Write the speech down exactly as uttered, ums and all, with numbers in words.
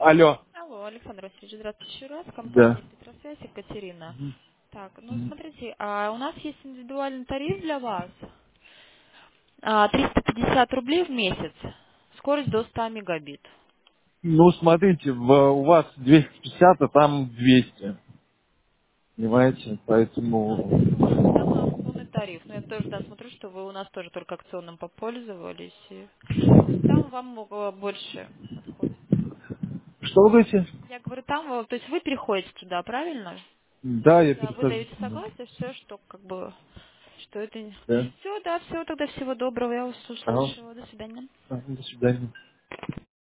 Алло. Алло, Александр Васильевич, здравствуйте еще раз. Компания Да. Петросвязь, Екатерина. Мгм. Так, ну Мгм. смотрите, а у нас есть индивидуальный тариф для вас. А, триста пятьдесят рублей в месяц. Скорость до ста мегабит. Ну, смотрите, в- у вас двести пятьдесят, а там двести. Понимаете? А, ну, там у Поэтому... нас полный тариф. Но я тоже, да, смотрю, что вы у нас тоже только акционным попользовались. И там вам э, больше подходит. Что вы говорите? Я говорю, там, э, то есть вы переходите туда, правильно? Да, я Да, вы перехожу. даете согласие, все, что как бы, что это... Да. Все, да, все, тогда всего доброго, я вас Ага. услышала. До свидания. Ага, до свидания.